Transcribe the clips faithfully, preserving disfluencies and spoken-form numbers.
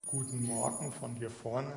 Guten Morgen von hier vorne.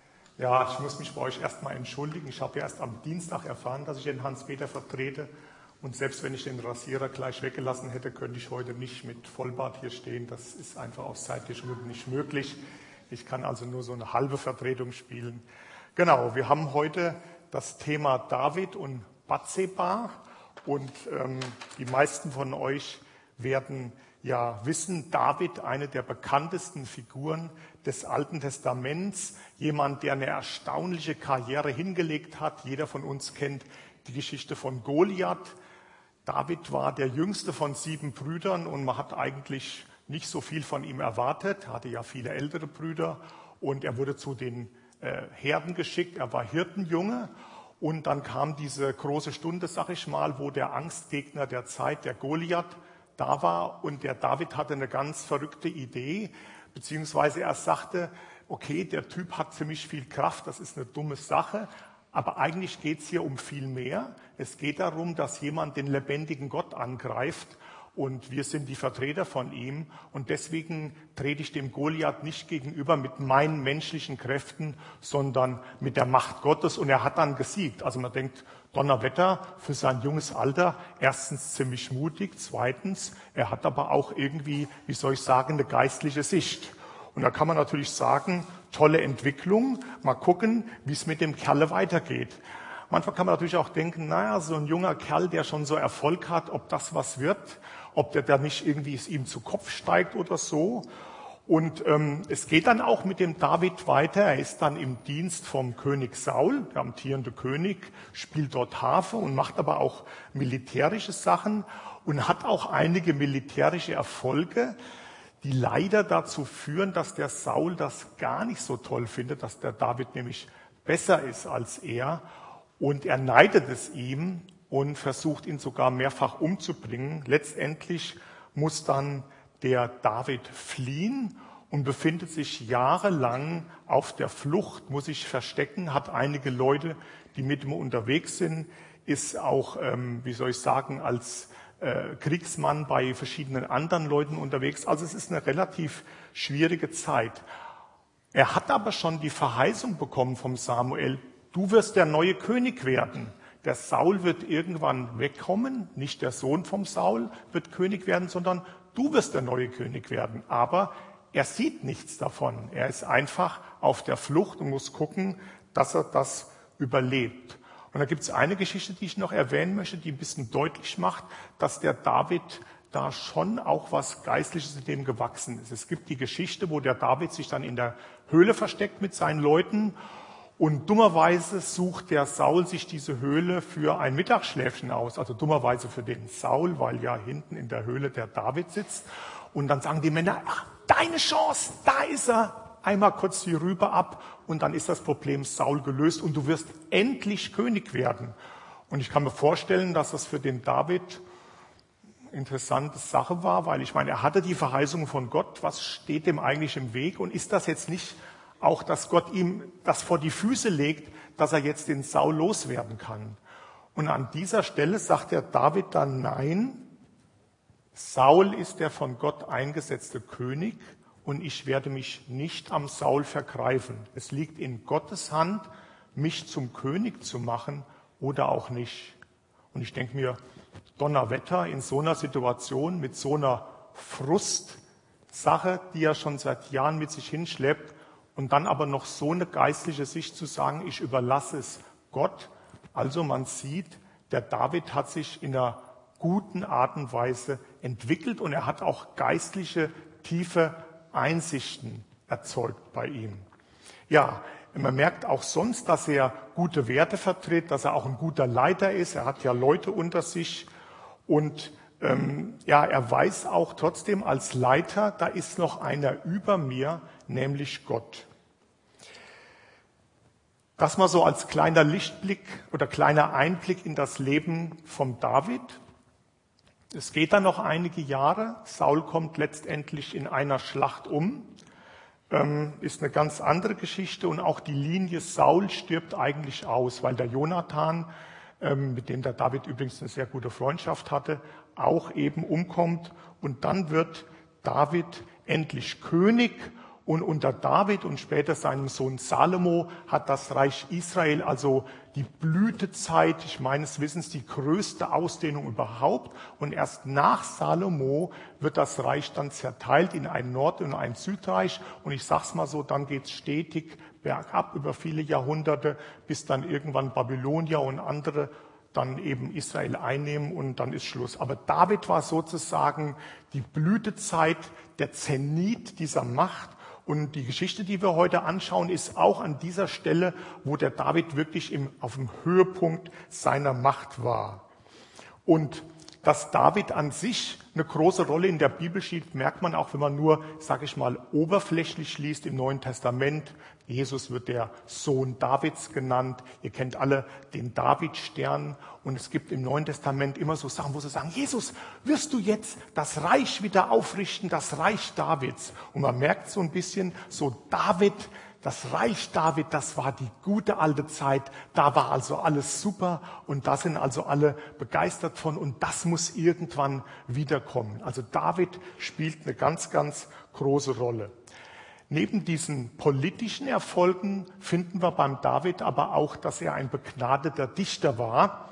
Ja, ich muss mich bei euch erstmal entschuldigen. Ich habe erst am Dienstag erfahren, dass ich den Hans-Peter vertrete. Und selbst wenn ich den Rasierer gleich weggelassen hätte, könnte ich heute nicht mit Vollbart hier stehen. Das ist einfach aus zeitlichen Gründen nicht möglich. Ich kann also nur so eine halbe Vertretung spielen. Genau, wir haben heute das Thema David und Bathseba. Und ähm, die meisten von euch werden ja wissen, David, eine der bekanntesten Figuren des Alten Testaments, jemand, der eine erstaunliche Karriere hingelegt hat. Jeder von uns kennt die Geschichte von Goliath. David war der jüngste von sieben Brüdern und man hat eigentlich nicht so viel von ihm erwartet. Er hatte ja viele ältere Brüder und er wurde zu den äh, Herden geschickt. Er war Hirtenjunge und dann kam diese große Stunde, sag ich mal, wo der Angstgegner der Zeit, der Goliath, da war und der David hatte eine ganz verrückte Idee, beziehungsweise er sagte, okay, der Typ hat ziemlich viel Kraft, das ist eine dumme Sache, aber eigentlich geht es hier um viel mehr. Es geht darum, dass jemand den lebendigen Gott angreift und wir sind die Vertreter von ihm und deswegen trete ich dem Goliath nicht gegenüber mit meinen menschlichen Kräften, sondern mit der Macht Gottes und er hat dann gesiegt. Also man denkt, Donnerwetter für sein junges Alter, erstens ziemlich mutig, zweitens, er hat aber auch irgendwie, wie soll ich sagen, eine geistliche Sicht. Und da kann man natürlich sagen, tolle Entwicklung, mal gucken, wie es mit dem Kerle weitergeht. Manchmal kann man natürlich auch denken, naja, so ein junger Kerl, der schon so Erfolg hat, ob das was wird, ob der da nicht irgendwie es ihm zu Kopf steigt oder so. Und ähm, es geht dann auch mit dem David weiter. Er ist dann im Dienst vom König Saul, der amtierende König, spielt dort Harfe und macht aber auch militärische Sachen und hat auch einige militärische Erfolge, die leider dazu führen, dass der Saul das gar nicht so toll findet, dass der David nämlich besser ist als er. Und er neidet es ihm und versucht ihn sogar mehrfach umzubringen. Letztendlich muss dann der David fliehen und befindet sich jahrelang auf der Flucht, muss sich verstecken, hat einige Leute, die mit ihm unterwegs sind, ist auch, ähm, wie soll ich sagen, als äh, Kriegsmann bei verschiedenen anderen Leuten unterwegs. Also es ist eine relativ schwierige Zeit. Er hat aber schon die Verheißung bekommen vom Samuel, du wirst der neue König werden. Der Saul wird irgendwann wegkommen, nicht der Sohn vom Saul wird König werden, sondern du wirst der neue König werden. Aber er sieht nichts davon. Er ist einfach auf der Flucht und muss gucken, dass er das überlebt. Und da gibt es eine Geschichte, die ich noch erwähnen möchte, die ein bisschen deutlich macht, dass der David da schon auch was Geistliches in dem gewachsen ist. Es gibt die Geschichte, wo der David sich dann in der Höhle versteckt mit seinen Leuten und dummerweise sucht der Saul sich diese Höhle für ein Mittagsschläfchen aus, also dummerweise für den Saul, weil ja hinten in der Höhle der David sitzt. Und dann sagen die Männer, ach, deine Chance, da ist er, einmal kurz die Rübe ab und dann ist das Problem Saul gelöst und du wirst endlich König werden. Und ich kann mir vorstellen, dass das für den David eine interessante Sache war, weil ich meine, er hatte die Verheißung von Gott, was steht dem eigentlich im Weg und ist das jetzt nicht auch, dass Gott ihm das vor die Füße legt, dass er jetzt den Saul loswerden kann. Und an dieser Stelle sagt der David dann, nein, Saul ist der von Gott eingesetzte König und ich werde mich nicht am Saul vergreifen. Es liegt in Gottes Hand, mich zum König zu machen oder auch nicht. Und ich denke mir, Donnerwetter in so einer Situation mit so einer Frustsache, die er schon seit Jahren mit sich hinschleppt, und dann aber noch so eine geistliche Sicht zu sagen, ich überlasse es Gott. Also man sieht, der David hat sich in einer guten Art und Weise entwickelt und er hat auch geistliche, tiefe Einsichten erzeugt bei ihm. Ja, man merkt auch sonst, dass er gute Werte vertritt, dass er auch ein guter Leiter ist. Er hat ja Leute unter sich und ähm, ja, er weiß auch trotzdem als Leiter, da ist noch einer über mir, nämlich Gott. Das mal so als kleiner Lichtblick oder kleiner Einblick in das Leben von David. Es geht dann noch einige Jahre. Saul kommt letztendlich in einer Schlacht um. Ähm, ist eine ganz andere Geschichte und auch die Linie Saul stirbt eigentlich aus, weil der Jonathan, ähm, mit dem der David übrigens eine sehr gute Freundschaft hatte, auch eben umkommt und dann wird David endlich König Und unter David und später seinem Sohn Salomo hat das Reich Israel also die Blütezeit, ich meines Wissens die größte Ausdehnung überhaupt. Und erst nach Salomo wird das Reich dann zerteilt in ein Nord- und ein Südreich. Und ich sag's mal so, dann geht's stetig bergab über viele Jahrhunderte, bis dann irgendwann Babylonier und andere dann eben Israel einnehmen und dann ist Schluss. Aber David war sozusagen die Blütezeit, der Zenit dieser Macht. Und die Geschichte, die wir heute anschauen, ist auch an dieser Stelle, wo der David wirklich im, auf dem Höhepunkt seiner Macht war. Und dass David an sich eine große Rolle in der Bibel spielt, merkt man auch, wenn man nur, sage ich mal, oberflächlich liest im Neuen Testament. Jesus wird der Sohn Davids genannt. Ihr kennt alle den Davidstern. Und es gibt im Neuen Testament immer so Sachen, wo sie sagen, Jesus, wirst du jetzt das Reich wieder aufrichten, das Reich Davids? Und man merkt so ein bisschen, so David, das Reich David, das war die gute alte Zeit, da war also alles super und da sind also alle begeistert von und das muss irgendwann wiederkommen. Also David spielt eine ganz, ganz große Rolle. Neben diesen politischen Erfolgen finden wir beim David aber auch, dass er ein begnadeter Dichter war.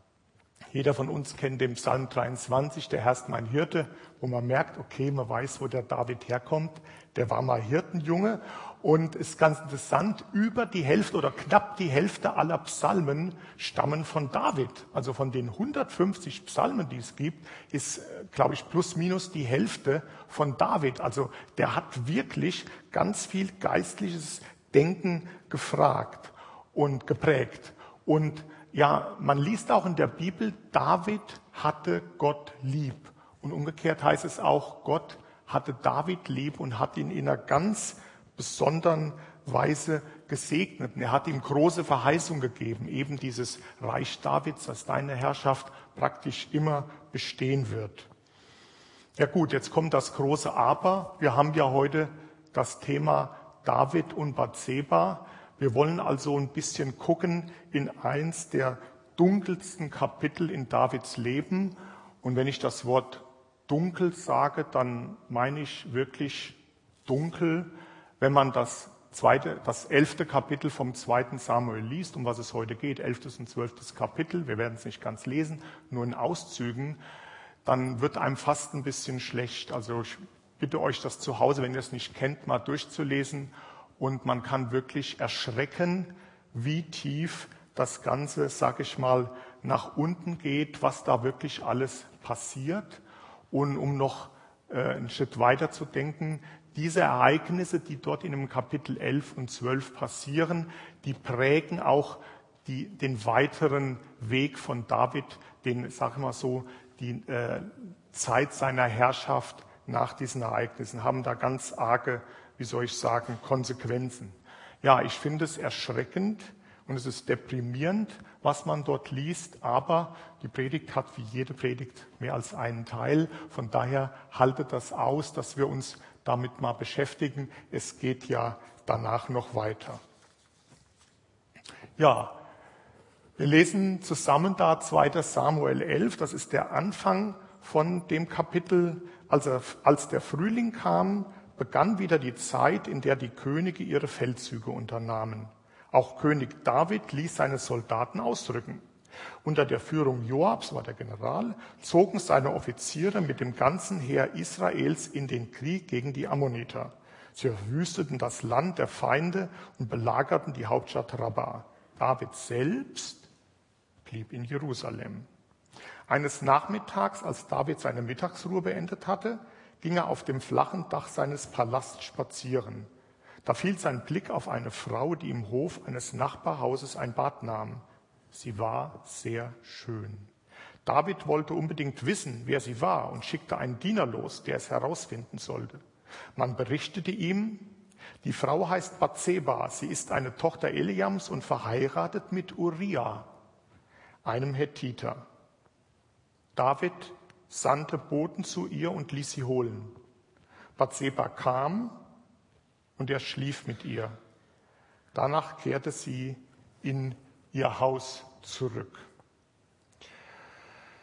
Jeder von uns kennt den Psalm dreiundzwanzig, der Herr ist mein Hirte, wo man merkt, okay, man weiß, wo der David herkommt. Der war mal Hirtenjunge und ist ganz interessant, über die Hälfte oder knapp die Hälfte aller Psalmen stammen von David. Also von den hundertfünfzig Psalmen, die es gibt, ist, glaube ich, plus minus die Hälfte von David. Also der hat wirklich ganz viel geistliches Denken gefragt und geprägt. Und ja, man liest auch in der Bibel, David hatte Gott lieb. Und umgekehrt heißt es auch, Gott hatte David lieb und hat ihn in einer ganz besonderen Weise gesegnet. Und er hat ihm große Verheißung gegeben, eben dieses Reich Davids, dass deine Herrschaft praktisch immer bestehen wird. Ja gut, jetzt kommt das große Aber. Wir haben ja heute das Thema David und Bathseba. Wir wollen also ein bisschen gucken in eins der dunkelsten Kapitel in Davids Leben. Und wenn ich das Wort dunkel sage, dann meine ich wirklich dunkel, wenn man das zweite, das elfte Kapitel vom zweiten Samuel liest, um was es heute geht, elftes und zwölftes Kapitel, wir werden es nicht ganz lesen, nur in Auszügen, dann wird einem fast ein bisschen schlecht. Also ich bitte euch, das zu Hause, wenn ihr es nicht kennt, mal durchzulesen. Und man kann wirklich erschrecken, wie tief das Ganze, sag ich mal, nach unten geht, was da wirklich alles passiert. Und um noch äh, einen Schritt weiter zu denken, diese Ereignisse, die dort in dem Kapitel elf und zwölf passieren, die prägen auch die, den weiteren Weg von David, den, sag ich mal so, die äh, Zeit seiner Herrschaft nach diesen Ereignissen, haben da ganz arge, wie soll ich sagen, Konsequenzen. Ja, ich finde es erschreckend und es ist deprimierend, was man dort liest, aber die Predigt hat wie jede Predigt mehr als einen Teil. Von daher haltet das aus, dass wir uns damit mal beschäftigen. Es geht ja danach noch weiter. Ja, wir lesen zusammen da zweiter Samuel elf, das ist der Anfang von dem Kapitel. Also als der Frühling kam, begann wieder die Zeit, in der die Könige ihre Feldzüge unternahmen. Auch König David ließ seine Soldaten ausrücken. Unter der Führung Joabs, war der General, zogen seine Offiziere mit dem ganzen Heer Israels in den Krieg gegen die Ammoniter. Sie verwüsteten das Land der Feinde und belagerten die Hauptstadt Rabba. David selbst blieb in Jerusalem. Eines Nachmittags, als David seine Mittagsruhe beendet hatte, ging er auf dem flachen Dach seines Palasts spazieren. Da fiel sein Blick auf eine Frau, die im Hof eines Nachbarhauses ein Bad nahm. Sie war sehr schön. David wollte unbedingt wissen, wer sie war, und schickte einen Diener los, der es herausfinden sollte. Man berichtete ihm, die Frau heißt Bathseba, sie ist eine Tochter Eliams und verheiratet mit Uriah, einem Hethiter. David sandte Boten zu ihr und ließ sie holen. Bathseba kam und er schlief mit ihr. Danach kehrte sie in ihr Haus zurück.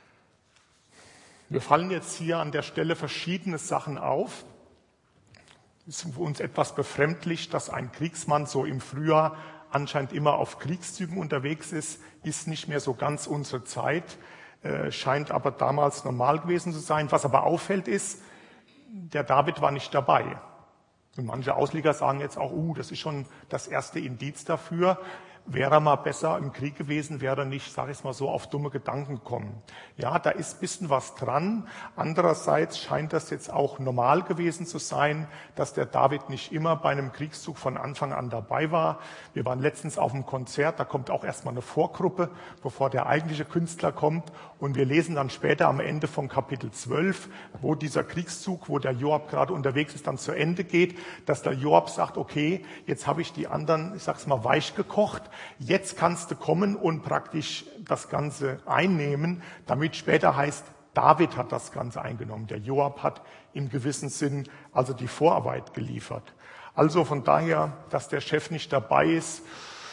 Wir fallen jetzt hier an der Stelle verschiedene Sachen auf. Es ist für uns etwas befremdlich, dass ein Kriegsmann so im Frühjahr anscheinend immer auf Kriegszügen unterwegs ist, ist nicht mehr so ganz unsere Zeit, äh, scheint aber damals normal gewesen zu sein. Was aber auffällt ist, der David war nicht dabei. Und manche Ausleger sagen jetzt auch, uh, das ist schon das erste Indiz dafür. Wäre er mal besser im Krieg gewesen, wäre er nicht, sage ich mal so, auf dumme Gedanken gekommen. Ja, da ist ein bisschen was dran. Andererseits scheint das jetzt auch normal gewesen zu sein, dass der David nicht immer bei einem Kriegszug von Anfang an dabei war. Wir waren letztens auf einem Konzert, da kommt auch erstmal eine Vorgruppe, bevor der eigentliche Künstler kommt. Und wir lesen dann später am Ende von Kapitel zwölf, wo dieser Kriegszug, wo der Joab gerade unterwegs ist, dann zu Ende geht, dass der Joab sagt, okay, jetzt habe ich die anderen, ich sag's mal, weich gekocht. Jetzt kannst du kommen und praktisch das Ganze einnehmen, damit später heißt, David hat das Ganze eingenommen. Der Joab hat im gewissen Sinn also die Vorarbeit geliefert. Also von daher, dass der Chef nicht dabei ist,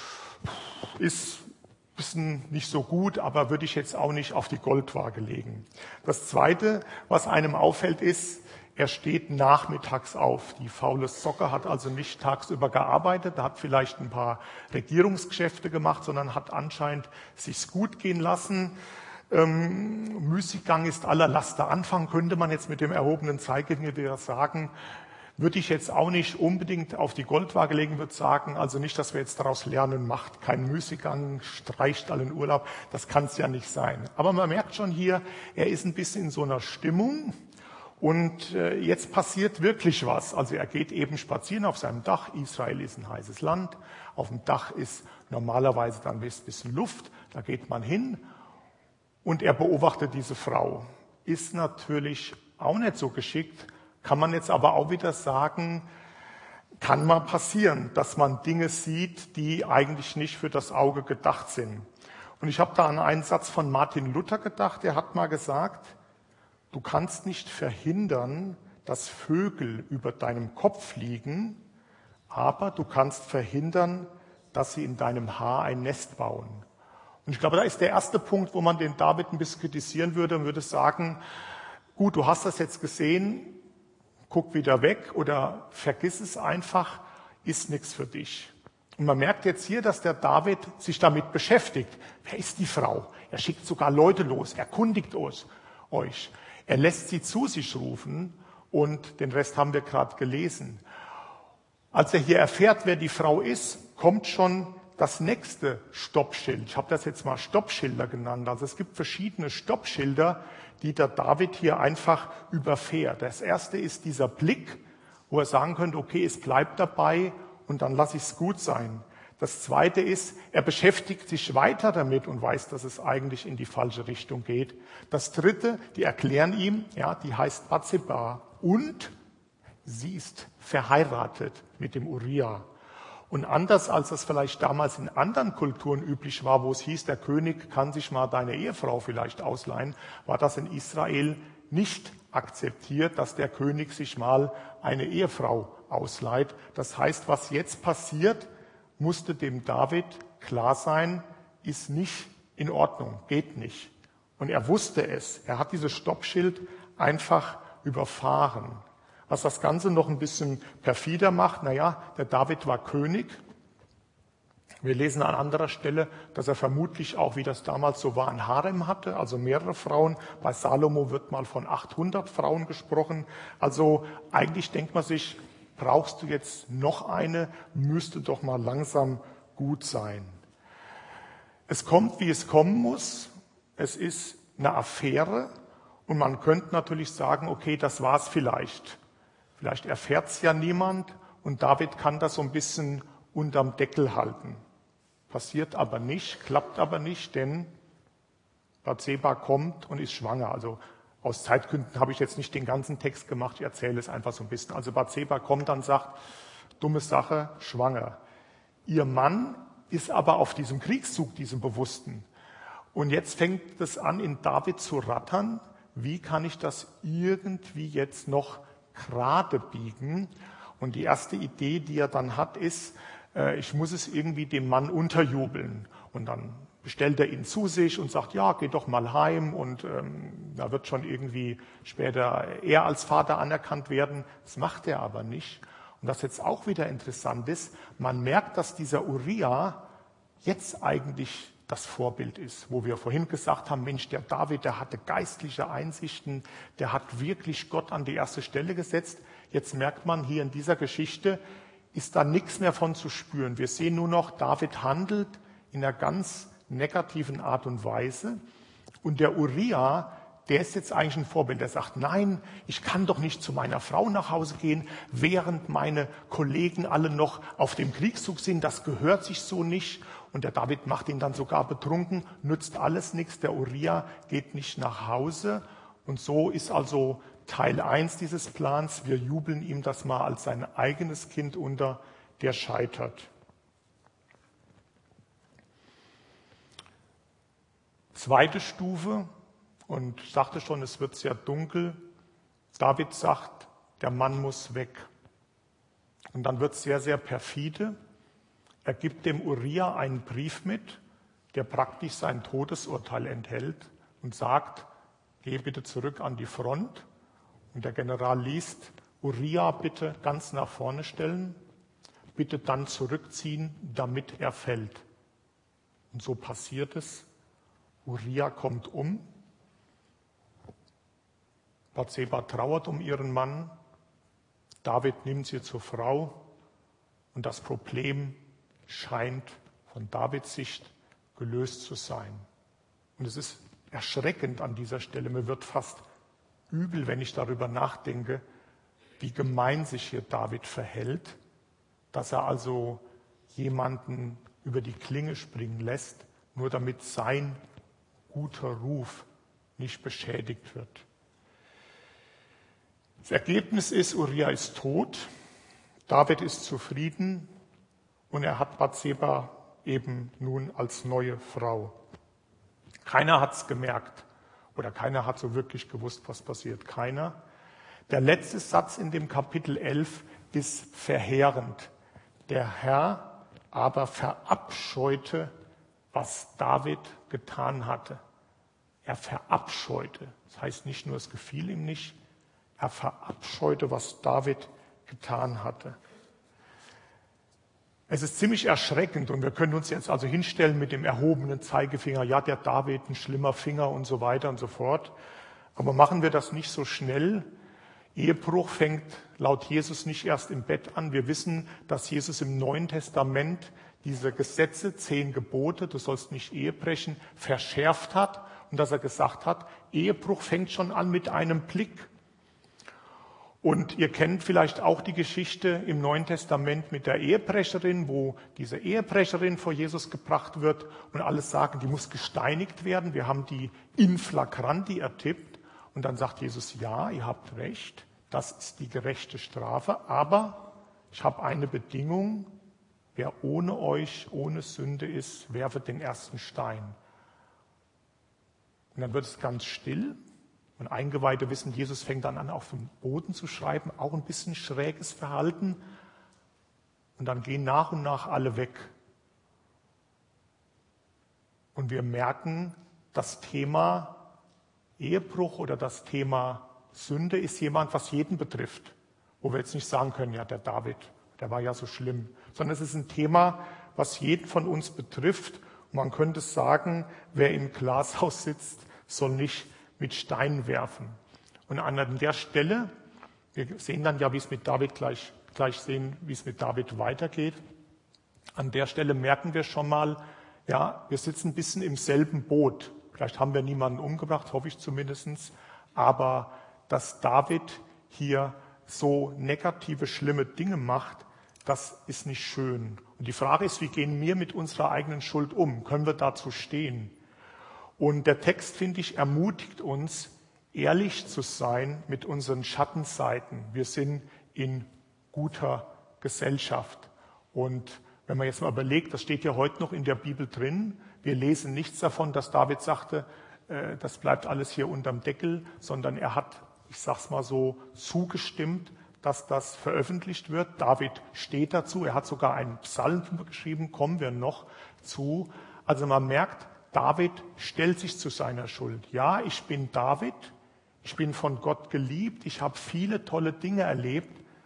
ist ein bisschen nicht so gut, aber würde ich jetzt auch nicht auf die Goldwaage legen. Das Zweite, was einem auffällt, ist, er steht nachmittags auf. Die faule Socke hat also nicht tagsüber gearbeitet, hat vielleicht ein paar Regierungsgeschäfte gemacht, sondern hat anscheinend sich's gut gehen lassen. Ähm, Müßiggang ist aller Laster Anfang, könnte man jetzt mit dem erhobenen Zeigefinger sagen. Würde ich jetzt auch nicht unbedingt auf die Goldwaage legen, würde sagen, also nicht, dass wir jetzt daraus lernen, macht keinen Müßiggang, streicht allen Urlaub. Das kann es ja nicht sein. Aber man merkt schon hier, er ist ein bisschen in so einer Stimmung. Und jetzt passiert wirklich was. Also er geht eben spazieren auf seinem Dach. Israel ist ein heißes Land. Auf dem Dach ist normalerweise dann ein bisschen Luft. Da geht man hin und er beobachtet diese Frau. Ist natürlich auch nicht so geschickt. Kann man jetzt aber auch wieder sagen, kann mal passieren, dass man Dinge sieht, die eigentlich nicht für das Auge gedacht sind. Und ich habe da an einen Satz von Martin Luther gedacht. Der hat mal gesagt, du kannst nicht verhindern, dass Vögel über deinem Kopf fliegen, aber du kannst verhindern, dass sie in deinem Haar ein Nest bauen. Und ich glaube, da ist der erste Punkt, wo man den David ein bisschen kritisieren würde und würde sagen, gut, du hast das jetzt gesehen, guck wieder weg oder vergiss es einfach, ist nichts für dich. Und man merkt jetzt hier, dass der David sich damit beschäftigt. Wer ist die Frau? Er schickt sogar Leute los, erkundigt euch. Er lässt sie zu sich rufen und den Rest haben wir gerade gelesen. Als er hier erfährt, wer die Frau ist, kommt schon das nächste Stoppschild. Ich habe das jetzt mal Stoppschilder genannt. Also es gibt verschiedene Stoppschilder, die der David hier einfach überfährt. Das erste ist dieser Blick, wo er sagen könnte, okay, es bleibt dabei und dann lasse ich es gut sein. Das Zweite ist, er beschäftigt sich weiter damit und weiß, dass es eigentlich in die falsche Richtung geht. Das Dritte, die erklären ihm, ja, die heißt Bathseba und sie ist verheiratet mit dem Uriah. Und anders als das vielleicht damals in anderen Kulturen üblich war, wo es hieß, der König kann sich mal deine Ehefrau vielleicht ausleihen, war das in Israel nicht akzeptiert, dass der König sich mal eine Ehefrau ausleiht. Das heißt, was jetzt passiert, musste dem David klar sein, ist nicht in Ordnung, geht nicht. Und er wusste es. Er hat dieses Stoppschild einfach überfahren. Was das Ganze noch ein bisschen perfider macht, naja, der David war König. Wir lesen an anderer Stelle, dass er vermutlich auch, wie das damals so war, ein Harem hatte, also mehrere Frauen. Bei Salomo wird mal von achthundert Frauen gesprochen. Also eigentlich denkt man sich, brauchst du jetzt noch eine, müsste doch mal langsam gut sein. Es kommt, wie es kommen muss. Es ist eine Affäre und man könnte natürlich sagen, okay, das war's vielleicht. Vielleicht erfährt es ja niemand und David kann das so ein bisschen unterm Deckel halten. Passiert aber nicht, klappt aber nicht, denn Bathseba kommt und ist schwanger. Also aus Zeitgründen habe ich jetzt nicht den ganzen Text gemacht, ich erzähle es einfach so ein bisschen. Also Bathseba kommt dann und sagt, dumme Sache, schwanger. Ihr Mann ist aber auf diesem Kriegszug, diesem Bewussten. Und jetzt fängt es an, in David zu rattern. Wie kann ich das irgendwie jetzt noch gerade biegen? Und die erste Idee, die er dann hat, ist, äh, ich muss es irgendwie dem Mann unterjubeln. Und dann bestellt er ihn zu sich und sagt, ja, geh doch mal heim und ähm, da wird schon irgendwie später er als Vater anerkannt werden. Das macht er aber nicht. Und was jetzt auch wieder interessant ist, man merkt, dass dieser Uria jetzt eigentlich das Vorbild ist, wo wir vorhin gesagt haben, Mensch, der David, der hatte geistliche Einsichten, der hat wirklich Gott an die erste Stelle gesetzt. Jetzt merkt man hier in dieser Geschichte, ist da nichts mehr von zu spüren. Wir sehen nur noch, David handelt in einer ganz negativen Art und Weise. Und der Uria, der ist jetzt eigentlich ein Vorbild. Der sagt, nein, ich kann doch nicht zu meiner Frau nach Hause gehen, während meine Kollegen alle noch auf dem Kriegszug sind. Das gehört sich so nicht. Und der David macht ihn dann sogar betrunken, nützt alles nichts. Der Uria geht nicht nach Hause. Und so ist also Teil eins dieses Plans. Wir jubeln ihm das mal als sein eigenes Kind unter, der scheitert. Zweite Stufe, und ich sagte schon, es wird sehr dunkel. David sagt, der Mann muss weg. Und dann wird es sehr, sehr perfide. Er gibt dem Uria einen Brief mit, der praktisch sein Todesurteil enthält und sagt, geh bitte zurück an die Front. Und der General liest, Uria bitte ganz nach vorne stellen, bitte dann zurückziehen, damit er fällt. Und so passiert es. Uria kommt um. Bathseba trauert um ihren Mann. David nimmt sie zur Frau. Und das Problem scheint von Davids Sicht gelöst zu sein. Und es ist erschreckend an dieser Stelle. Mir wird fast übel, wenn ich darüber nachdenke, wie gemein sich hier David verhält, dass er also jemanden über die Klinge springen lässt, nur damit sein guter Ruf nicht beschädigt wird. Das Ergebnis ist, Uria ist tot, David ist zufrieden und er hat Bathseba eben nun als neue Frau. Keiner hat es gemerkt oder keiner hat so wirklich gewusst, was passiert. Keiner. Der letzte Satz in dem Kapitel elf ist verheerend. Der Herr aber verabscheute, was David getan hatte. Er verabscheute. Das heißt nicht nur, es gefiel ihm nicht, er verabscheute, was David getan hatte. Es ist ziemlich erschreckend und wir können uns jetzt also hinstellen mit dem erhobenen Zeigefinger, ja, der David, ein schlimmer Finger und so weiter und so fort. Aber machen wir das nicht so schnell. Ehebruch fängt laut Jesus nicht erst im Bett an. Wir wissen, dass Jesus im Neuen Testament diese Gesetze, zehn Gebote, du sollst nicht Ehe brechen, verschärft hat und dass er gesagt hat, Ehebruch fängt schon an mit einem Blick. Und ihr kennt vielleicht auch die Geschichte im Neuen Testament mit der Ehebrecherin, wo diese Ehebrecherin vor Jesus gebracht wird und alle sagen, die muss gesteinigt werden. Wir haben die in flagranti ertippt. Und dann sagt Jesus, ja, ihr habt recht, das ist die gerechte Strafe. Aber ich habe eine Bedingung, wer ohne euch, ohne Sünde ist, werfet den ersten Stein. Und dann wird es ganz still. Und Eingeweihte wissen, Jesus fängt dann an, auf dem Boden zu schreiben, auch ein bisschen schräges Verhalten. Und dann gehen nach und nach alle weg. Und wir merken, das Thema Ehebruch oder das Thema Sünde ist jemand, was jeden betrifft. Wo wir jetzt nicht sagen können, ja, der David, der war ja so schlimm. Sondern es ist ein Thema, was jeden von uns betrifft. Und man könnte sagen, wer im Glashaus sitzt, soll nicht mit Steinen werfen. Und an der Stelle, wir sehen dann ja, wie es mit David gleich, gleich sehen, wie es mit David weitergeht. An der Stelle merken wir schon mal, ja, wir sitzen ein bisschen im selben Boot. Vielleicht haben wir niemanden umgebracht, hoffe ich zumindest. Aber dass David hier so negative, schlimme Dinge macht, das ist nicht schön. Und die Frage ist, wie gehen wir mit unserer eigenen Schuld um? Können wir dazu stehen? Und der Text, finde ich, ermutigt uns, ehrlich zu sein mit unseren Schattenseiten. Wir sind in guter Gesellschaft. Und wenn man jetzt mal überlegt, das steht ja heute noch in der Bibel drin, wir lesen nichts davon, dass David sagte, äh, das bleibt alles hier unterm Deckel, sondern er hat, ich sag's mal so, zugestimmt, dass das veröffentlicht wird. David steht dazu, er hat sogar einen Psalm geschrieben, kommen wir noch zu. Also man merkt, David stellt sich zu seiner Schuld. Ja, ich bin David, ich bin von Gott geliebt, ich habe viele tolle Dinge erlebt.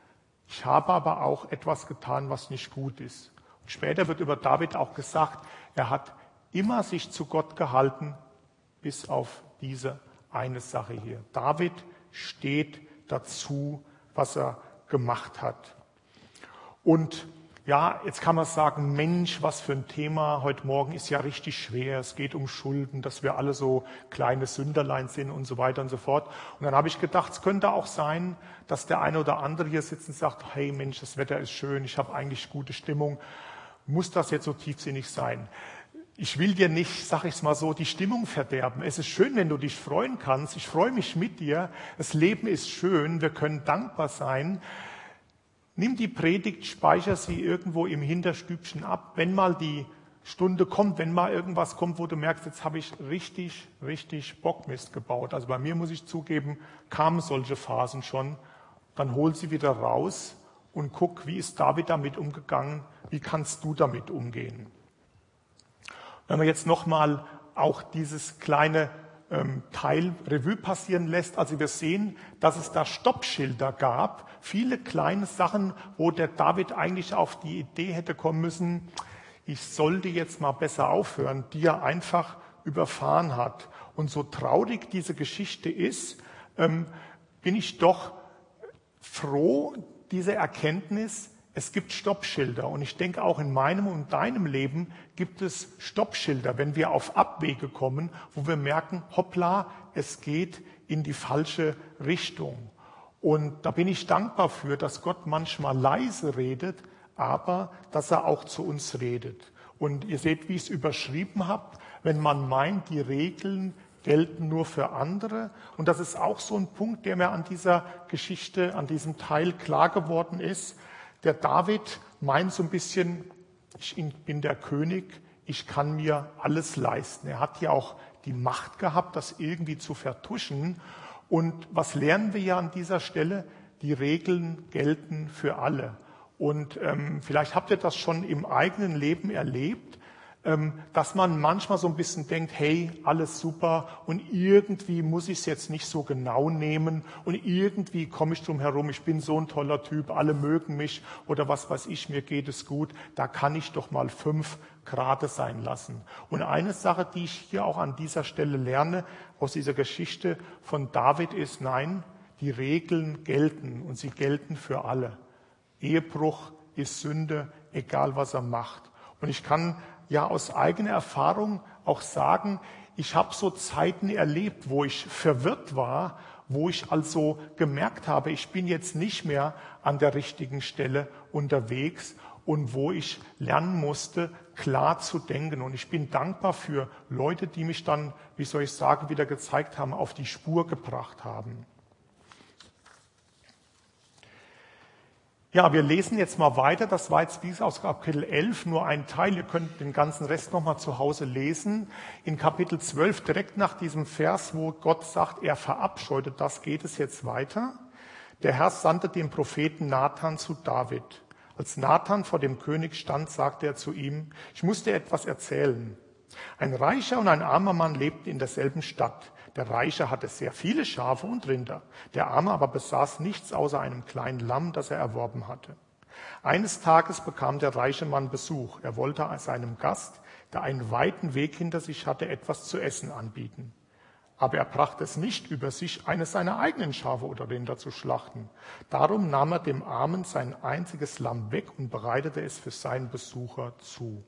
Ich habe aber auch etwas getan, was nicht gut ist. Und später wird über David auch gesagt, er hat immer sich zu Gott gehalten, bis auf diese eine Sache hier. David steht dazu, was er gemacht hat. Und ja, jetzt kann man sagen, Mensch, was für ein Thema heute Morgen, ist ja richtig schwer. Es geht um Schulden, dass wir alle so kleine Sünderlein sind und so weiter und so fort. Und dann habe ich gedacht, es könnte auch sein, dass der eine oder andere hier sitzt und sagt, hey Mensch, das Wetter ist schön, ich habe eigentlich gute Stimmung. Muss das jetzt so tiefsinnig sein? Ich will dir nicht, sag ich es mal so, die Stimmung verderben. Es ist schön, wenn du dich freuen kannst. Ich freue mich mit dir. Das Leben ist schön. Wir können dankbar sein. Nimm die Predigt, speicher sie irgendwo im Hinterstübchen ab. Wenn mal die Stunde kommt, wenn mal irgendwas kommt, wo du merkst, jetzt habe ich richtig, richtig Bockmist gebaut. Also bei mir, muss ich zugeben, kamen solche Phasen schon. Dann hol sie wieder raus und guck, wie ist David damit umgegangen? Wie kannst du damit umgehen? Wenn man jetzt nochmal auch dieses kleine ähm, Teil Revue passieren lässt, also wir sehen, dass es da Stoppschilder gab, viele kleine Sachen, wo der David eigentlich auf die Idee hätte kommen müssen, ich sollte jetzt mal besser aufhören, die er einfach überfahren hat. Und so traurig diese Geschichte ist, ähm, bin ich doch froh, diese Erkenntnis, es gibt Stoppschilder. Und ich denke, auch in meinem und deinem Leben gibt es Stoppschilder, wenn wir auf Abwege kommen, wo wir merken, hoppla, es geht in die falsche Richtung. Und da bin ich dankbar für, dass Gott manchmal leise redet, aber dass er auch zu uns redet. Und ihr seht, wie ich es überschrieben habe, wenn man meint, die Regeln gelten nur für andere. Und das ist auch so ein Punkt, der mir an dieser Geschichte, an diesem Teil klar geworden ist. Der David meint so ein bisschen, ich bin der König, ich kann mir alles leisten. Er hat ja auch die Macht gehabt, das irgendwie zu vertuschen. Und was lernen wir ja an dieser Stelle? Die Regeln gelten für alle. Und ähm, vielleicht habt ihr das schon im eigenen Leben erlebt, ähm, dass man manchmal so ein bisschen denkt, hey, alles super und irgendwie muss ich es jetzt nicht so genau nehmen und irgendwie komme ich drum herum, ich bin so ein toller Typ, alle mögen mich oder was weiß ich, mir geht es gut, da kann ich doch mal fünf Grade sein lassen. Und eine Sache, die ich hier auch an dieser Stelle lerne, aus dieser Geschichte von David ist, nein, die Regeln gelten und sie gelten für alle. Ehebruch ist Sünde, egal was er macht. Und ich kann ja aus eigener Erfahrung auch sagen, ich habe so Zeiten erlebt, wo ich verwirrt war, wo ich also gemerkt habe, ich bin jetzt nicht mehr an der richtigen Stelle unterwegs und wo ich lernen musste, klar zu denken. Und ich bin dankbar für Leute, die mich dann, wie soll ich sagen, wieder gezeigt haben, auf die Spur gebracht haben. Ja, wir lesen jetzt mal weiter. Das war jetzt bis aus Kapitel elf nur ein Teil. Ihr könnt den ganzen Rest nochmal zu Hause lesen. In Kapitel zwölf, direkt nach diesem Vers, wo Gott sagt, er verabscheute das, geht es jetzt weiter. Der Herr sandte den Propheten Nathan zu David. Als Nathan vor dem König stand, sagte er zu ihm, ich muss dir etwas erzählen. Ein reicher und ein armer Mann lebten in derselben Stadt. Der Reiche hatte sehr viele Schafe und Rinder. Der Arme aber besaß nichts außer einem kleinen Lamm, das er erworben hatte. Eines Tages bekam der reiche Mann Besuch. Er wollte seinem Gast, der einen weiten Weg hinter sich hatte, etwas zu essen anbieten. Aber er brachte es nicht über sich, eines seiner eigenen Schafe oder Rinder zu schlachten. Darum nahm er dem Armen sein einziges Lamm weg und bereitete es für seinen Besucher zu.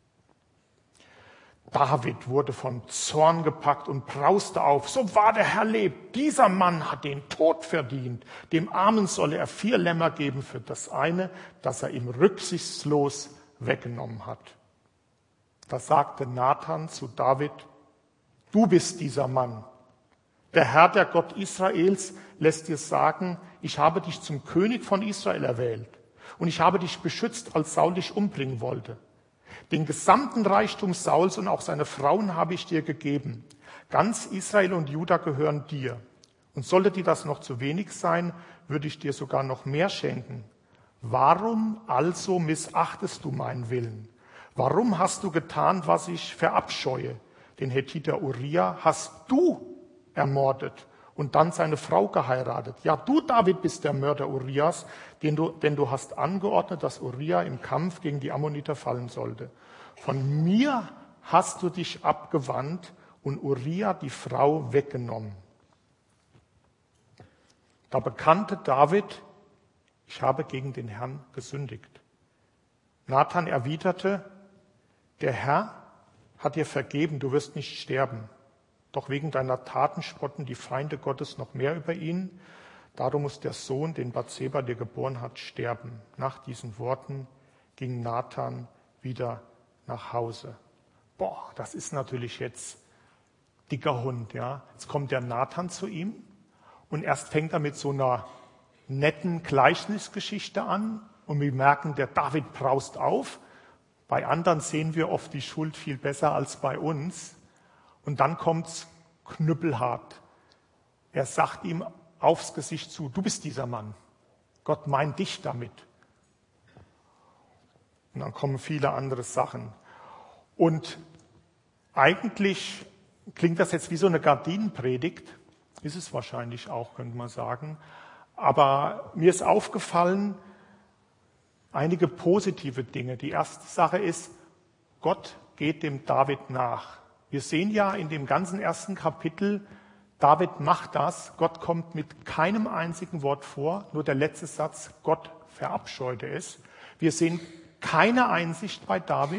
David wurde von Zorn gepackt und brauste auf. So wahr der Herr lebt, dieser Mann hat den Tod verdient. Dem Armen solle er vier Lämmer geben für das eine, das er ihm rücksichtslos weggenommen hat. Da sagte Nathan zu David, du bist dieser Mann. Der Herr, der Gott Israels, lässt dir sagen, ich habe dich zum König von Israel erwählt und ich habe dich beschützt, als Saul dich umbringen wollte. Den gesamten Reichtum Sauls und auch seine Frauen habe ich dir gegeben. Ganz Israel und Juda gehören dir. Und sollte dir das noch zu wenig sein, würde ich dir sogar noch mehr schenken. Warum also missachtest du meinen Willen? Warum hast du getan, was ich verabscheue? Den Hethiter Uria hast du ermordet und dann seine Frau geheiratet. Ja, du, David, bist der Mörder Urias, den du, denn du hast angeordnet, dass Uria im Kampf gegen die Ammoniter fallen sollte. Von mir hast du dich abgewandt und Uria, die Frau, weggenommen. Da bekannte David, ich habe gegen den Herrn gesündigt. Nathan erwiderte, der Herr hat dir vergeben, du wirst nicht sterben. Doch wegen deiner Taten spotten die Feinde Gottes noch mehr über ihn. Darum muss der Sohn, den Bathseba dir geboren hat, sterben. Nach diesen Worten ging Nathan wieder nach Hause. Boah, das ist natürlich jetzt dicker Hund, ja. Jetzt kommt der Nathan zu ihm und erst fängt er mit so einer netten Gleichnisgeschichte an und wir merken, der David braust auf. Bei anderen sehen wir oft die Schuld viel besser als bei uns. Und dann kommt's knüppelhart. Er sagt ihm aufs Gesicht zu, du bist dieser Mann. Gott meint dich damit. Und dann kommen viele andere Sachen. Und eigentlich klingt das jetzt wie so eine Gardinenpredigt. Ist es wahrscheinlich auch, könnte man sagen. Aber mir ist aufgefallen, einige positive Dinge. Die erste Sache ist, Gott geht dem David nach. Wir sehen ja in dem ganzen ersten Kapitel, David macht das, Gott kommt mit keinem einzigen Wort vor, nur der letzte Satz, Gott verabscheute es. Wir sehen keine Einsicht bei David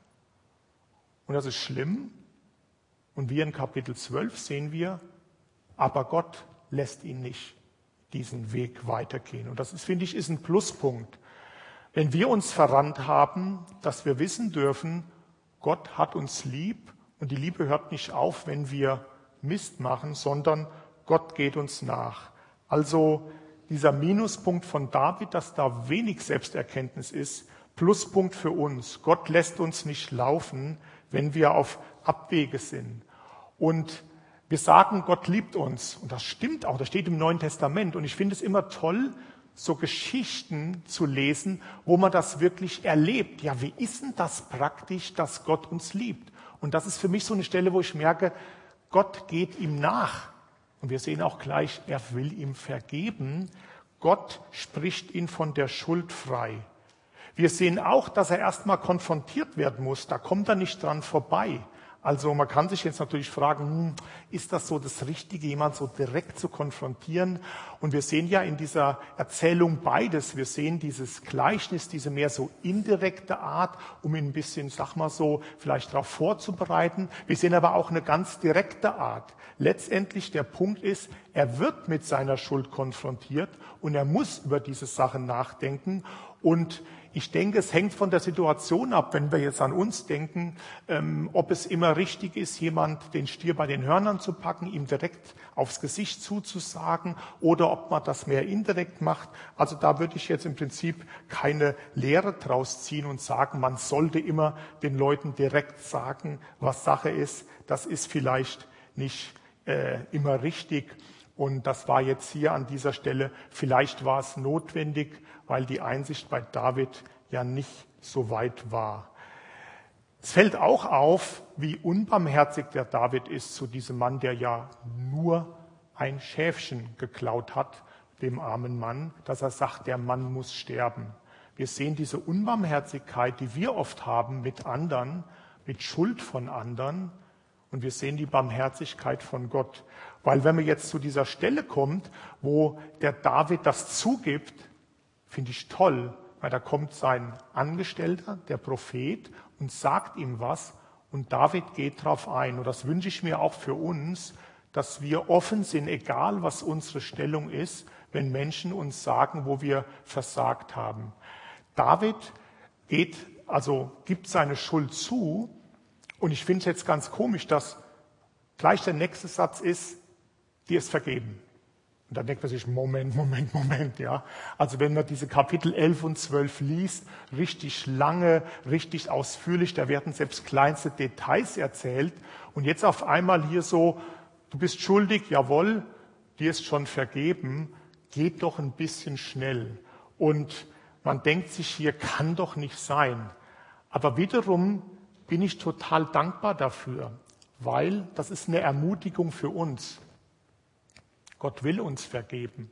und das ist schlimm. Und wir in Kapitel zwölf sehen wir, aber Gott lässt ihn nicht diesen Weg weitergehen. Und das ist, finde ich, ist ein Pluspunkt. Wenn wir uns verrannt haben, dass wir wissen dürfen, Gott hat uns lieb und die Liebe hört nicht auf, wenn wir Mist machen, sondern Gott geht uns nach. Also dieser Minuspunkt von David, dass da wenig Selbsterkenntnis ist, Pluspunkt für uns. Gott lässt uns nicht laufen, wenn wir auf Abwege sind. Und wir sagen, Gott liebt uns. Und das stimmt auch, das steht im Neuen Testament. Und ich finde es immer toll, so Geschichten zu lesen, wo man das wirklich erlebt. Ja, wie ist denn das praktisch, dass Gott uns liebt? Und das ist für mich so eine Stelle, wo ich merke, Gott geht ihm nach. Und wir sehen auch gleich, er will ihm vergeben. Gott spricht ihn von der Schuld frei. Wir sehen auch, dass er erstmal konfrontiert werden muss. Da kommt er nicht dran vorbei. Also man kann sich jetzt natürlich fragen, hm, ist das so das Richtige, jemand so direkt zu konfrontieren? Und wir sehen ja in dieser Erzählung beides. Wir sehen dieses Gleichnis, diese mehr so indirekte Art, um ihn ein bisschen, sag mal so, vielleicht darauf vorzubereiten. Wir sehen aber auch eine ganz direkte Art. Letztendlich der Punkt ist, er wird mit seiner Schuld konfrontiert und er muss über diese Sachen nachdenken. Und ich denke, es hängt von der Situation ab, wenn wir jetzt an uns denken, ähm, ob es immer richtig ist, jemand den Stier bei den Hörnern zu packen, ihm direkt aufs Gesicht zuzusagen oder ob man das mehr indirekt macht. Also da würde ich jetzt im Prinzip keine Lehre draus ziehen und sagen, man sollte immer den Leuten direkt sagen, was Sache ist. Das ist vielleicht nicht äh, immer richtig. Und das war jetzt hier an dieser Stelle, vielleicht war es notwendig, weil die Einsicht bei David ja nicht so weit war. Es fällt auch auf, wie unbarmherzig der David ist zu diesem Mann, der ja nur ein Schäfchen geklaut hat, dem armen Mann, dass er sagt, der Mann muss sterben. Wir sehen diese Unbarmherzigkeit, die wir oft haben mit anderen, mit Schuld von anderen. Und wir sehen die Barmherzigkeit von Gott. Weil wenn man jetzt zu dieser Stelle kommt, wo der David das zugibt, finde ich toll, weil da kommt sein Angestellter, der Prophet, und sagt ihm was und David geht drauf ein. Und das wünsche ich mir auch für uns, dass wir offen sind, egal was unsere Stellung ist, wenn Menschen uns sagen, wo wir versagt haben. David geht, also gibt seine Schuld zu und ich finde es jetzt ganz komisch, dass gleich der nächste Satz ist, dir ist vergeben. Und dann denkt man sich, Moment, Moment, Moment, ja. Also wenn man diese Kapitel elf und zwölf liest, richtig lange, richtig ausführlich, da werden selbst kleinste Details erzählt. Und jetzt auf einmal hier so, du bist schuldig, jawohl, dir ist schon vergeben, geht doch ein bisschen schnell. Und man denkt sich hier, kann doch nicht sein. Aber wiederum bin ich total dankbar dafür, weil das ist eine Ermutigung für uns. Gott will uns vergeben.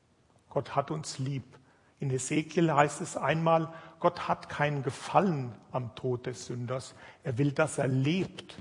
Gott hat uns lieb. In Hesekiel heißt es einmal, Gott hat keinen Gefallen am Tod des Sünders. Er will, dass er lebt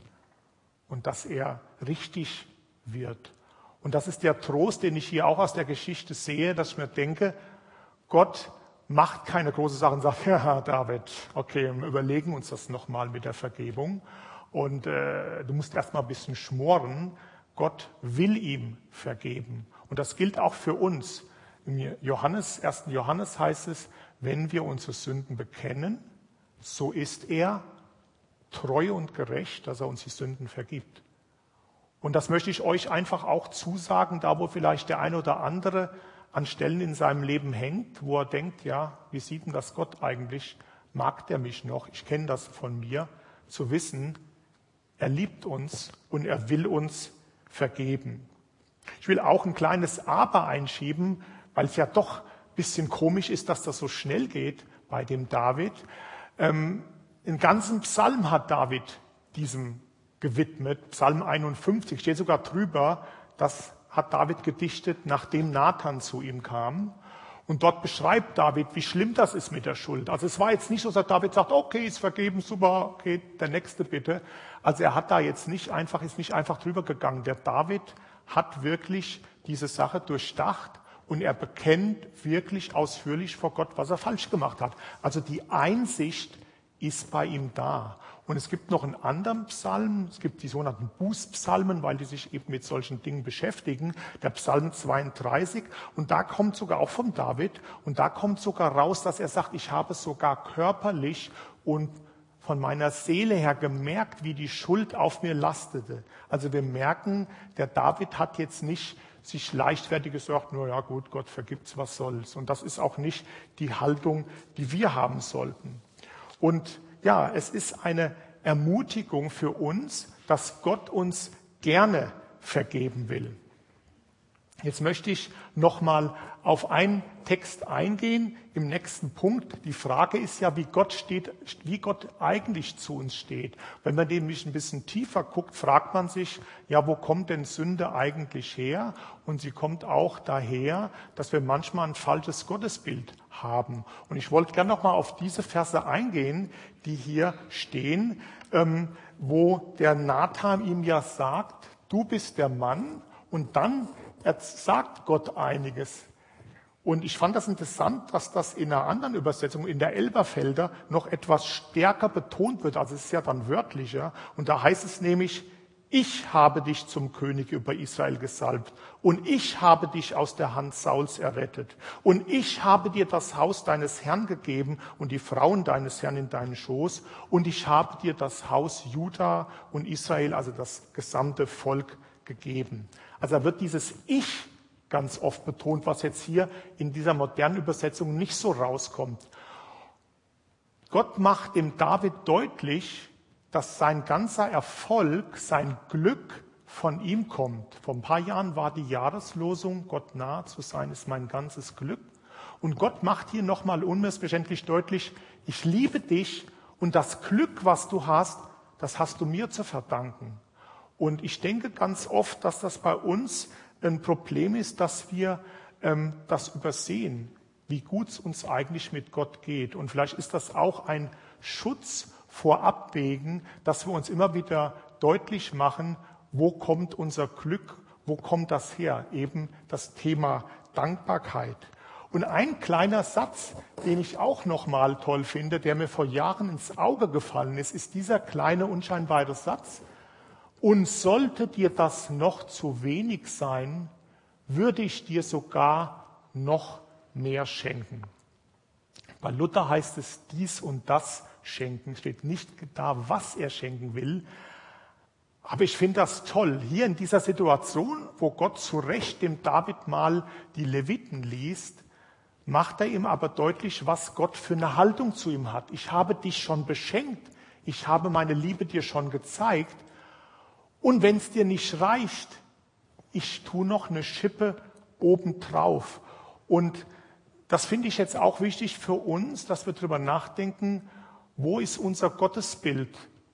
und dass er richtig wird. Und das ist der Trost, den ich hier auch aus der Geschichte sehe, dass ich mir denke, Gott macht keine große Sache und sagt, ja David, okay, wir überlegen uns das nochmal mit der Vergebung. Und äh, du musst erst mal ein bisschen schmoren. Gott will ihm vergeben. Und das gilt auch für uns. Im Johannes, ersten Johannes heißt es, wenn wir unsere Sünden bekennen, so ist er treu und gerecht, dass er uns die Sünden vergibt. Und das möchte ich euch einfach auch zusagen, da wo vielleicht der eine oder andere an Stellen in seinem Leben hängt, wo er denkt, ja, wie sieht denn das Gott eigentlich? Mag der mich noch? Ich kenne das von mir, zu wissen, er liebt uns und er will uns vergeben. Ich will auch ein kleines Aber einschieben, weil es ja doch ein bisschen komisch ist, dass das so schnell geht bei dem David. Ähm, einen ganzen Psalm hat David diesem gewidmet, Psalm einundfünfzig, steht sogar drüber, das hat David gedichtet, nachdem Nathan zu ihm kam. Und dort beschreibt David, wie schlimm das ist mit der Schuld. Also es war jetzt nicht so, dass David sagt, okay, ist vergeben, super, okay, der Nächste bitte. Also er hat da jetzt nicht einfach, ist nicht einfach drüber gegangen. Der David hat wirklich diese Sache durchdacht und er bekennt wirklich ausführlich vor Gott, was er falsch gemacht hat. Also die Einsicht ist bei ihm da. Und es gibt noch einen anderen Psalm, es gibt die sogenannten Bußpsalmen, weil die sich eben mit solchen Dingen beschäftigen, der Psalm zweiunddreißig. Und da kommt sogar auch vom David, und da kommt sogar raus, dass er sagt, ich habe sogar körperlich und von meiner Seele her gemerkt, wie die Schuld auf mir lastete. Also wir merken, der David hat jetzt nicht sich leichtfertig gesagt, nur ja gut, Gott vergibt's, was soll's. Und das ist auch nicht die Haltung, die wir haben sollten. Und ja, es ist eine Ermutigung für uns, dass Gott uns gerne vergeben will. Jetzt möchte ich noch mal auf einen Text eingehen im nächsten Punkt. Die Frage ist ja, wie Gott steht, wie Gott eigentlich zu uns steht. Wenn man nämlich ein bisschen tiefer guckt, fragt man sich, ja, wo kommt denn Sünde eigentlich her? Und sie kommt auch daher, dass wir manchmal ein falsches Gottesbild haben. Und ich wollte gerne noch mal auf diese Verse eingehen, die hier stehen, ähm, wo der Nathan ihm ja sagt, du bist der Mann, und dann er sagt Gott einiges. Und ich fand das interessant, dass das in einer anderen Übersetzung, in der Elberfelder, noch etwas stärker betont wird. Also es ist ja dann wörtlicher. Und da heißt es nämlich, ich habe dich zum König über Israel gesalbt. Und ich habe dich aus der Hand Sauls errettet. Und ich habe dir das Haus deines Herrn gegeben und die Frauen deines Herrn in deinen Schoß. Und ich habe dir das Haus Juda und Israel, also das gesamte Volk, gegeben. Also da wird dieses Ich ganz oft betont, was jetzt hier in dieser modernen Übersetzung nicht so rauskommt. Gott macht dem David deutlich, dass sein ganzer Erfolg, sein Glück von ihm kommt. Vor ein paar Jahren war die Jahreslosung, Gott nahe zu sein, ist mein ganzes Glück. Und Gott macht hier nochmal unmissverständlich deutlich, ich liebe dich und das Glück, was du hast, das hast du mir zu verdanken. Und ich denke ganz oft, dass das bei uns ein Problem ist, dass wir ähm, das übersehen, wie gut es uns eigentlich mit Gott geht. Und vielleicht ist das auch ein Schutz vor Abwägen, dass wir uns immer wieder deutlich machen, wo kommt unser Glück, wo kommt das her? Eben das Thema Dankbarkeit. Und ein kleiner Satz, den ich auch nochmal toll finde, der mir vor Jahren ins Auge gefallen ist, ist dieser kleine, unscheinbare Satz. Und sollte dir das noch zu wenig sein, würde ich dir sogar noch mehr schenken. Bei Luther heißt es dies und das schenken. Steht nicht da, was er schenken will. Aber ich finde das toll. Hier in dieser Situation, wo Gott zu Recht dem David mal die Leviten liest, macht er ihm aber deutlich, was Gott für eine Haltung zu ihm hat. Ich habe dich schon beschenkt. Ich habe meine Liebe dir schon gezeigt. Und wenn es dir nicht reicht, ich tue noch eine Schippe obendrauf. Und das finde ich jetzt auch wichtig für uns, dass wir darüber nachdenken, wo ist unser Gottesbild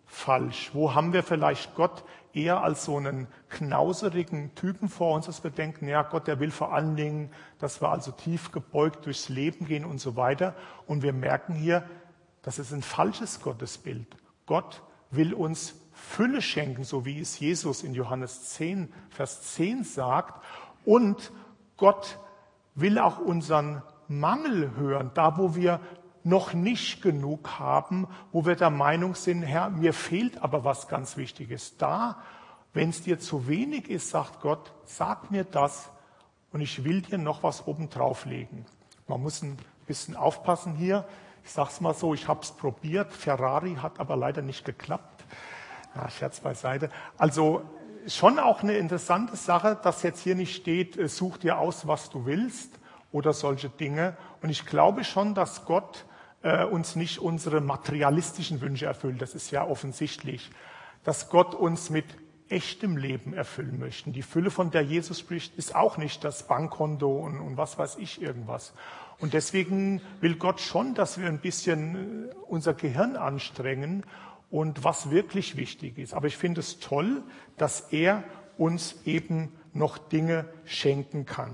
falsch? Wo haben wir vielleicht Gott eher als so einen knauserigen Typen vor uns, dass wir denken, ja, Gott, der will vor allen Dingen, dass wir also tief gebeugt durchs Leben gehen und so weiter. Und wir merken hier, das ist ein falsches Gottesbild. Gott will uns Fülle schenken, so wie es Jesus in Johannes zehn, Vers zehn sagt. Und Gott will auch unseren Mangel hören, da wo wir noch nicht genug haben, wo wir der Meinung sind, Herr, mir fehlt aber was ganz Wichtiges. Da, wenn es dir zu wenig ist, sagt Gott, sag mir das und ich will dir noch was obendrauf legen. Man muss ein bisschen aufpassen hier. Ich sage es mal so, ich habe es probiert, Ferrari hat aber leider nicht geklappt. Ja, Scherz beiseite. Also schon auch eine interessante Sache, dass jetzt hier nicht steht, such dir aus, was du willst oder solche Dinge. Und ich glaube schon, dass Gott äh, uns nicht unsere materialistischen Wünsche erfüllt. Das ist ja offensichtlich, dass Gott uns mit echtem Leben erfüllen möchte. Die Fülle, von der Jesus spricht, ist auch nicht das Bankkonto und, und was weiß ich irgendwas. Und deswegen will Gott schon, dass wir ein bisschen unser Gehirn anstrengen und was wirklich wichtig ist. Aber ich finde es toll, dass er uns eben noch Dinge schenken kann.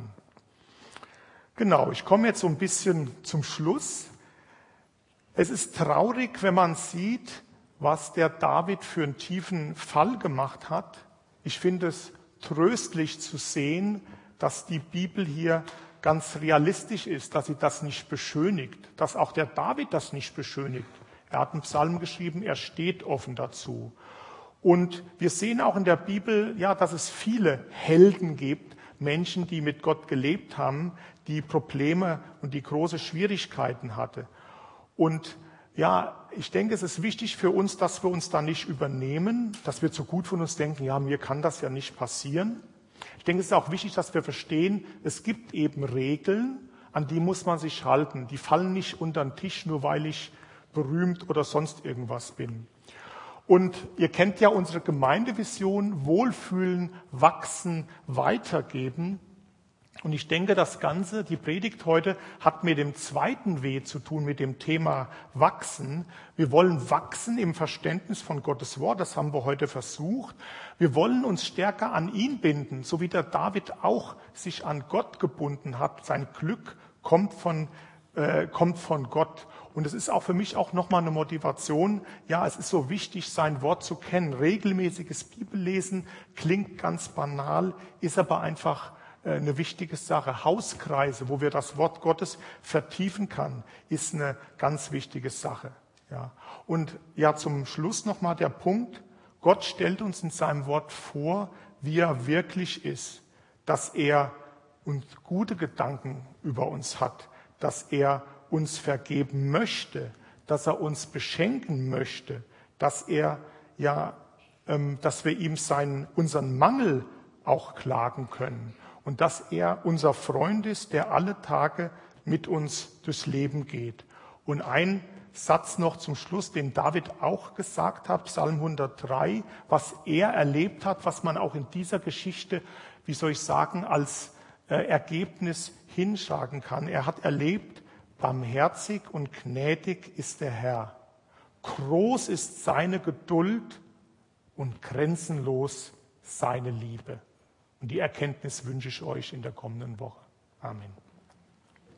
Genau, ich komme jetzt so ein bisschen zum Schluss. Es ist traurig, wenn man sieht, was der David für einen tiefen Fall gemacht hat. Ich finde es tröstlich zu sehen, dass die Bibel hier ganz realistisch ist, dass sie das nicht beschönigt, dass auch der David das nicht beschönigt. Er hat einen Psalm geschrieben, er steht offen dazu. Und wir sehen auch in der Bibel, ja, dass es viele Helden gibt, Menschen, die mit Gott gelebt haben, die Probleme und die große Schwierigkeiten hatte. Und ja, ich denke, es ist wichtig für uns, dass wir uns da nicht übernehmen, dass wir zu gut von uns denken, ja, mir kann das ja nicht passieren. Ich denke, es ist auch wichtig, dass wir verstehen, es gibt eben Regeln, an die muss man sich halten. Die fallen nicht unter den Tisch, nur weil ich berühmt oder sonst irgendwas bin. Und ihr kennt ja unsere Gemeindevision, Wohlfühlen, Wachsen, Weitergeben. Und ich denke, das Ganze, die Predigt heute, hat mit dem zweiten W zu tun, mit dem Thema Wachsen. Wir wollen wachsen im Verständnis von Gottes Wort, das haben wir heute versucht. Wir wollen uns stärker an ihn binden, so wie der David auch sich an Gott gebunden hat. Sein Glück kommt von, äh, kommt von Gott. Und es ist auch für mich auch nochmal eine Motivation. Ja, es ist so wichtig, sein Wort zu kennen. Regelmäßiges Bibellesen klingt ganz banal, ist aber einfach eine wichtige Sache. Hauskreise, wo wir das Wort Gottes vertiefen kann, ist eine ganz wichtige Sache. Ja. Und ja, zum Schluss nochmal der Punkt, Gott stellt uns in seinem Wort vor, wie er wirklich ist, dass er uns gute Gedanken über uns hat, dass er uns vergeben möchte, dass er uns beschenken möchte, dass er ja, ähm, dass wir ihm seinen, unseren Mangel auch klagen können. Und dass er unser Freund ist, der alle Tage mit uns durchs Leben geht. Und ein Satz noch zum Schluss, den David auch gesagt hat, Psalm hundertdrei, was er erlebt hat, was man auch in dieser Geschichte, wie soll ich sagen, als äh, Ergebnis hinschlagen kann. Er hat erlebt, barmherzig und gnädig ist der Herr. Groß ist seine Geduld und grenzenlos seine Liebe. Und die Erkenntnis wünsche ich euch in der kommenden Woche. Amen.